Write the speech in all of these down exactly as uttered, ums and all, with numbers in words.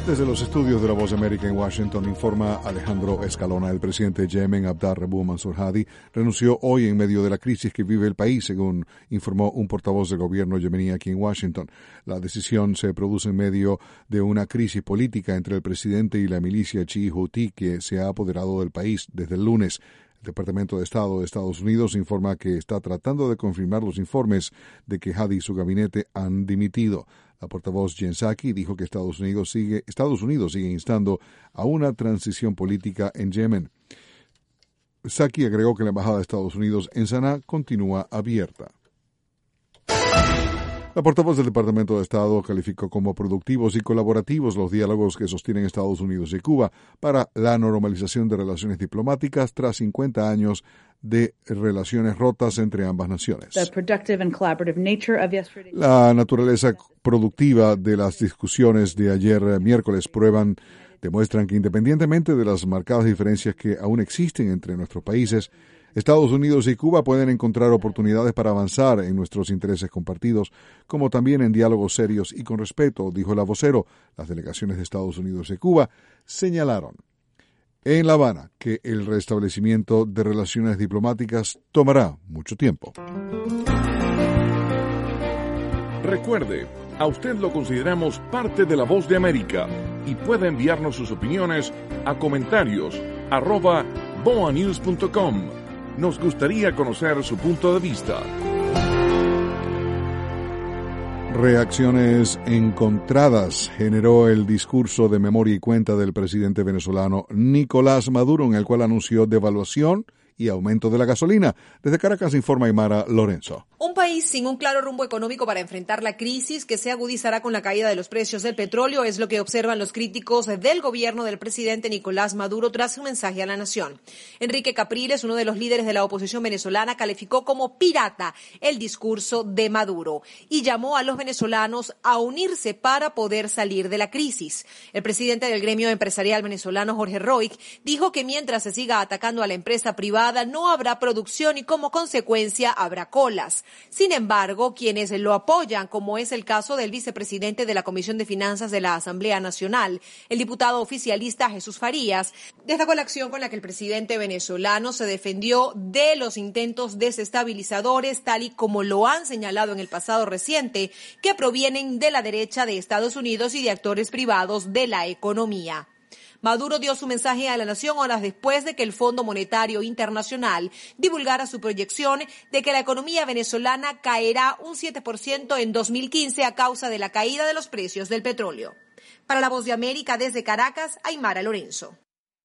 Desde los estudios de La Voz de América en Washington, informa Alejandro Escalona. El presidente de Yemen, Abdel Rabu Mansur Hadi, renunció hoy en medio de la crisis que vive el país, según informó un portavoz del gobierno yemení aquí en Washington. La decisión se produce en medio de una crisis política entre el presidente y la milicia chií Houthi que se ha apoderado del país desde el lunes. El Departamento de Estado de Estados Unidos informa que está tratando de confirmar los informes de que Hadi y su gabinete han dimitido. La portavoz Jen Psaki dijo que Estados Unidos sigue, Estados Unidos sigue instando a una transición política en Yemen. Psaki agregó que la embajada de Estados Unidos en Saná continúa abierta. La portavoz del Departamento de Estado calificó como productivos y colaborativos los diálogos que sostienen Estados Unidos y Cuba para la normalización de relaciones diplomáticas tras cincuenta años de relaciones rotas entre ambas naciones. La naturaleza productiva de las discusiones de ayer miércoles prueban, demuestran que independientemente de las marcadas diferencias que aún existen entre nuestros países, Estados Unidos y Cuba pueden encontrar oportunidades para avanzar en nuestros intereses compartidos, como también en diálogos serios y con respeto, dijo el vocero. Las delegaciones de Estados Unidos y Cuba señalaron en La Habana que el restablecimiento de relaciones diplomáticas tomará mucho tiempo. Recuerde, a usted lo consideramos parte de La Voz de América y puede enviarnos sus opiniones a comentarios arroba boa news punto com. Nos gustaría conocer su punto de vista. Reacciones encontradas generó el discurso de memoria y cuenta del presidente venezolano Nicolás Maduro, en el cual anunció devaluación y aumento de la gasolina. Desde Caracas informa Aymara Lorenzo. Un país sin un claro rumbo económico para enfrentar la crisis que se agudizará con la caída de los precios del petróleo es lo que observan los críticos del gobierno del presidente Nicolás Maduro tras su mensaje a la nación. Enrique Capriles, uno de los líderes de la oposición venezolana, calificó como pirata el discurso de Maduro y llamó a los venezolanos a unirse para poder salir de la crisis. El presidente del gremio empresarial venezolano, Jorge Roig, dijo que mientras se siga atacando a la empresa privada no habrá producción y como consecuencia habrá colas. Sin embargo, quienes lo apoyan, como es el caso del vicepresidente de la Comisión de Finanzas de la Asamblea Nacional, el diputado oficialista Jesús Farías, destacó la acción con la que el presidente venezolano se defendió de los intentos desestabilizadores, tal y como lo han señalado en el pasado reciente, que provienen de la derecha de Estados Unidos y de actores privados de la economía. Maduro dio su mensaje a la nación horas después de que el Fondo Monetario Internacional divulgara su proyección de que la economía venezolana caerá un siete por ciento en dos mil quince a causa de la caída de los precios del petróleo. Para La Voz de América, desde Caracas, Aymara Lorenzo.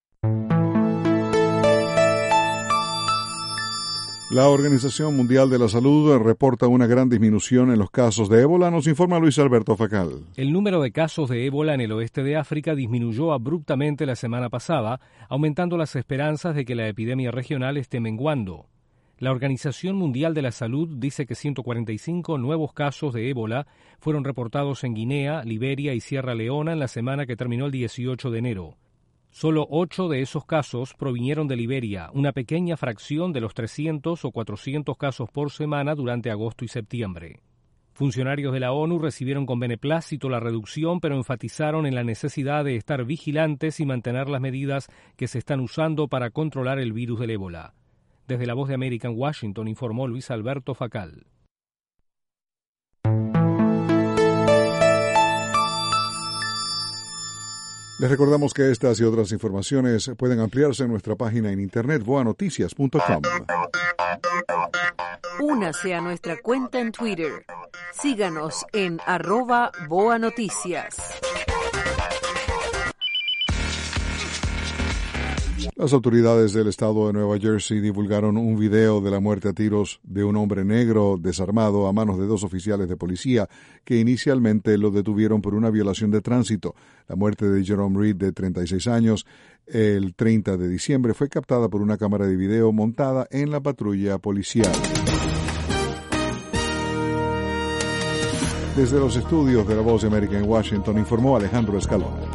La Organización Mundial de la Salud reporta una gran disminución en los casos de ébola, nos informa Luis Alberto Facal. El número de casos de ébola en el oeste de África disminuyó abruptamente la semana pasada, aumentando las esperanzas de que la epidemia regional esté menguando. La Organización Mundial de la Salud dice que ciento cuarenta y cinco nuevos casos de ébola fueron reportados en Guinea, Liberia y Sierra Leona en la semana que terminó el dieciocho de enero. Solo ocho de esos casos provinieron de Liberia, una pequeña fracción de los trescientos o cuatrocientos casos por semana durante agosto y septiembre. Funcionarios de la ONU recibieron con beneplácito la reducción, pero enfatizaron en la necesidad de estar vigilantes y mantener las medidas que se están usando para controlar el virus del ébola. Desde La Voz de América en Washington informó Luis Alberto Facal. Les recordamos que estas y otras informaciones pueden ampliarse en nuestra página en internet boa noticias punto com. Únase a nuestra cuenta en Twitter. Síganos en arroba Boa Noticias. Las autoridades del estado de Nueva Jersey divulgaron un video de la muerte a tiros de un hombre negro desarmado a manos de dos oficiales de policía que inicialmente lo detuvieron por una violación de tránsito. La muerte de Jerome Reed, de treinta y seis años, el treinta de diciembre, fue captada por una cámara de video montada en la patrulla policial. Desde los estudios de La Voz de América en Washington informó Alejandro Escalona.